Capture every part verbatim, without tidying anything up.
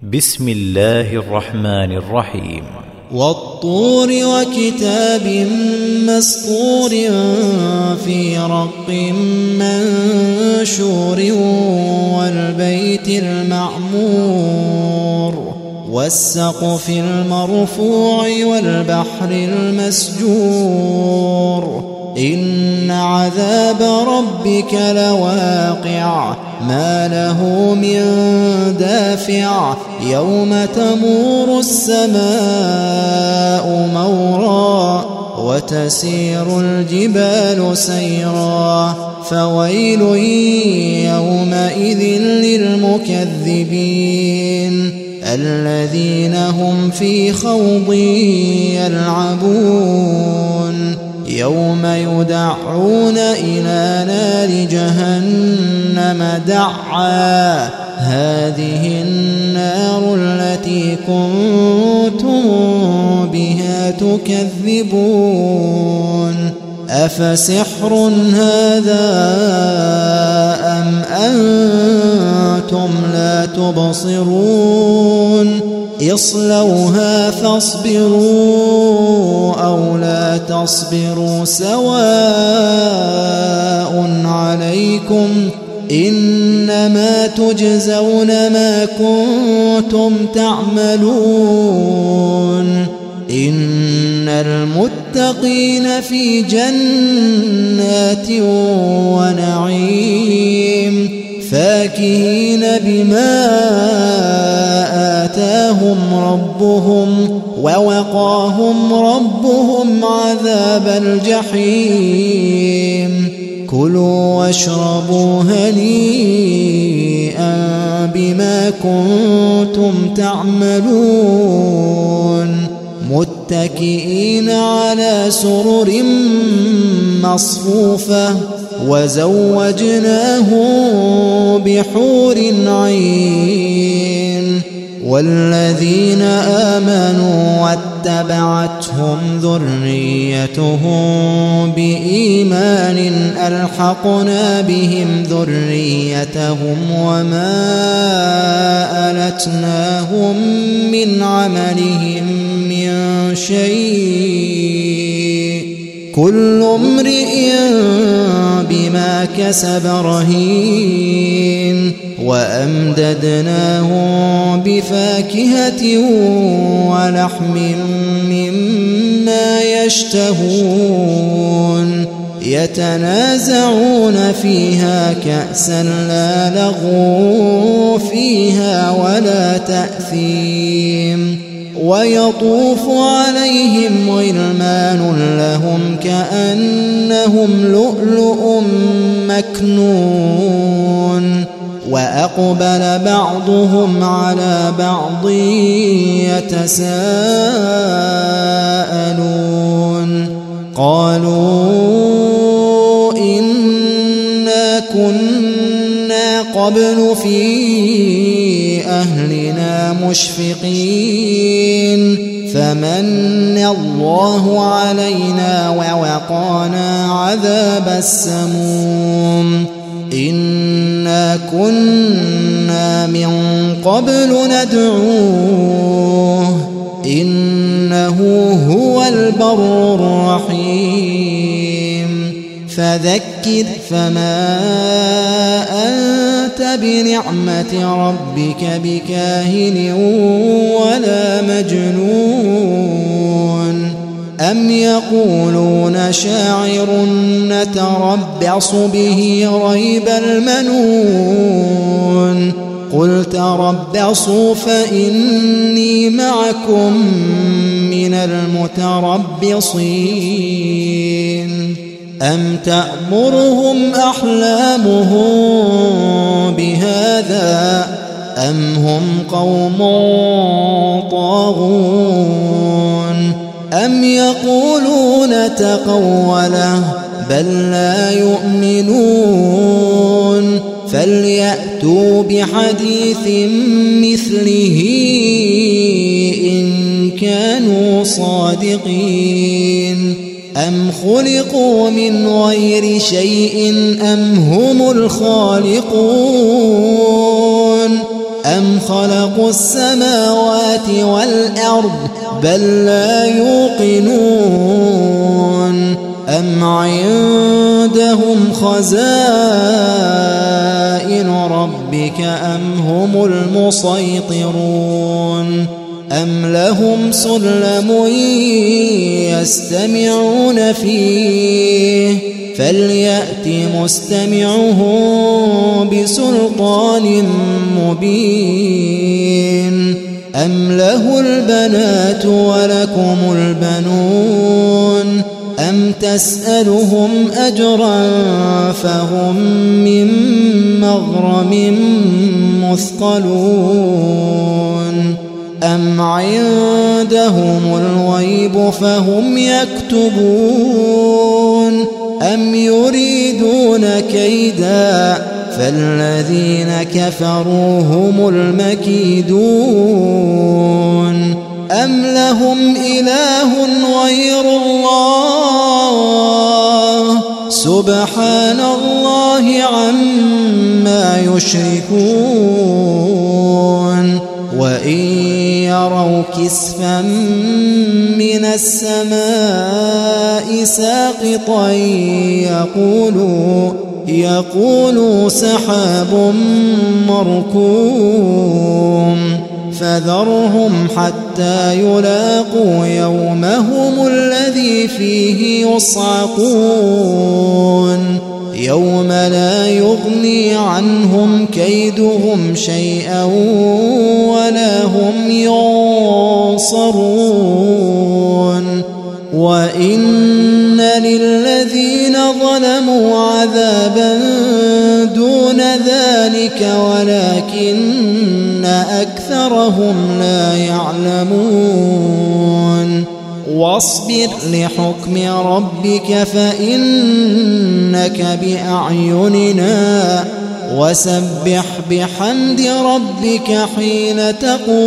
بسم الله الرحمن الرحيم. والطور وكتاب مسطور في رق منشور والبيت المعمور والسقف المرفوع والبحر المسجور إن عذاب ربك لواقع ما له من دافع يوم تمور السماء مورا وتسير الجبال سيرا فويل يومئذ للمكذبين الذين هم في خوض يلعبون يوم يدعون إلى نار جهنم دعا هذه النار التي كنتم بها تكذبون أفسحر هذا أم أنتم لا تبصرون اصلوها فاصبروا أو لا تصبروا سواء عليكم إنما تجزون ما كنتم تعملون إن المتقين في جنات ونعيم فاكهين بما آتاهم ربهم ووقاهم ربهم عذاب الجحيم كلوا واشربوا هنيئا بما كنتم تعملون متكئين على سرر مصفوفة وزوجناهم بحور عين والذين آمنوا واتبعتهم ذريتهم بإيمان ألحقنا بهم ذريتهم وما ألتناهم من عملهم من شيء كل امرئ بما كسب رهين وأمددناهم بفاكهة ولحم مما يشتهون يتنازعون فيها كأسا لا لغو فيها ولا تأثيم ويطوف عليهم غلمان لهم كأنهم لؤلؤ مكنون وأقبل بعضهم على بعض يتساءلون قالوا إنا كنا قبل في أهلنا مشفقين فمن الله علينا ووقانا عذاب السموم إنا كنا من قبل ندعوه إنه هو البر الرحيم فذكر فما أنت بنعمة ربك بكاهن ولا مجنون أم يقولون شاعر نتربص به ريب المنون قل تربصوا فإني معكم من المتربصين أم تأمرهم أحلامهم بهذا أم هم قوم طاغون أم يقولون تقوله بل لا يؤمنون فليأتوا بحديث مثله إن كانوا صادقين أم خلقوا من غير شيء أم هم الخالقون أم خلقوا السماوات والأرض بل لا يوقنون أم عندهم خزائن ربك أم هم المسيطرون أم لهم سلم يستمعون فيه فليأت مستمعهم بسلطان مبين أم له البنات ولكم البنون أم تسألهم أجرا فهم من مغرم مثقلون أم عندهم الغيب فهم يكتبون أم يريدون كيدا فالذين كفروا هم المكيدون أم لهم إله غير الله سبحان الله عما يشركون وإن يروا كسفا من السماء ساقطا يقولوا يقولوا سحاب مركوم فذرهم حتى يلاقوا يومهم الذي فيه يصعقون يوم لا يغني عنهم كيدهم شيئا ولا هم ينصرون وإن للذين ظلموا عذابا دون ذلك ولكن أكثرهم لا يعلمون واصبر لحكم ربك فإنك بأعيننا وسبح بحمد ربك حين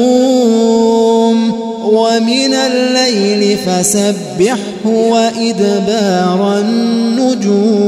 تقوم ومن الليل فسبحه وإدبار النجوم.